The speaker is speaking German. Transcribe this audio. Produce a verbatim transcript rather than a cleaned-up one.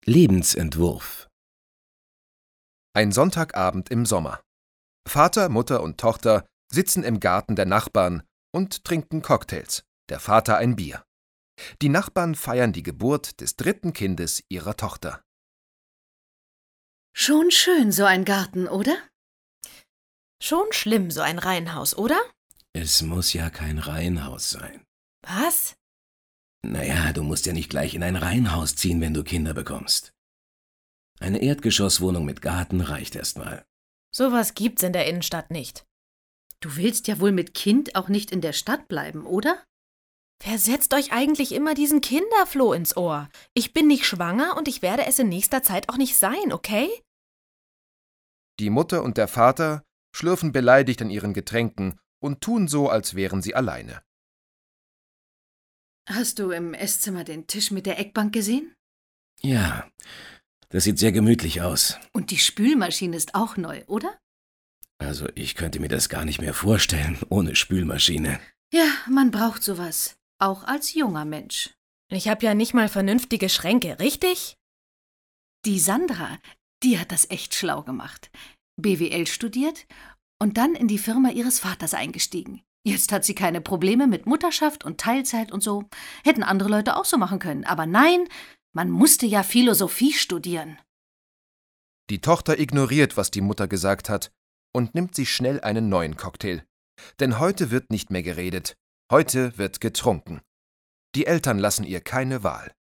Lebensentwurf. Ein Sonntagabend im Sommer. Vater, Mutter und Tochter sitzen im Garten der Nachbarn und trinken Cocktails, der Vater ein Bier. Die Nachbarn feiern die Geburt des dritten Kindes ihrer Tochter. Schon schön, so ein Garten, oder? Schon schlimm, so ein Reihenhaus, oder? Es muss ja kein Reihenhaus sein. Was? Naja, du musst ja nicht gleich in ein Reihenhaus ziehen, wenn du Kinder bekommst. Eine Erdgeschosswohnung mit Garten reicht erstmal. Sowas gibt's in der Innenstadt nicht. Du willst ja wohl mit Kind auch nicht in der Stadt bleiben, oder? Wer setzt euch eigentlich immer diesen Kinderfloh ins Ohr? Ich bin nicht schwanger und ich werde es in nächster Zeit auch nicht sein, okay? Die Mutter und der Vater schlürfen beleidigt an ihren Getränken und tun so, als wären sie alleine. Hast du im Esszimmer den Tisch mit der Eckbank gesehen? Ja, das sieht sehr gemütlich aus. Und die Spülmaschine ist auch neu, oder? Also ich könnte mir das gar nicht mehr vorstellen, ohne Spülmaschine. Ja, man braucht sowas. Auch als junger Mensch. Ich habe ja nicht mal vernünftige Schränke, richtig? Die Sandra, die hat das echt schlau gemacht. B W L studiert und dann in die Firma ihres Vaters eingestiegen. Jetzt hat sie keine Probleme mit Mutterschaft und Teilzeit und so. Hätten andere Leute auch so machen können. Aber nein, man musste ja Philosophie studieren. Die Tochter ignoriert, was die Mutter gesagt hat, und nimmt sich schnell einen neuen Cocktail. Denn heute wird nicht mehr geredet, heute wird getrunken. Die Eltern lassen ihr keine Wahl.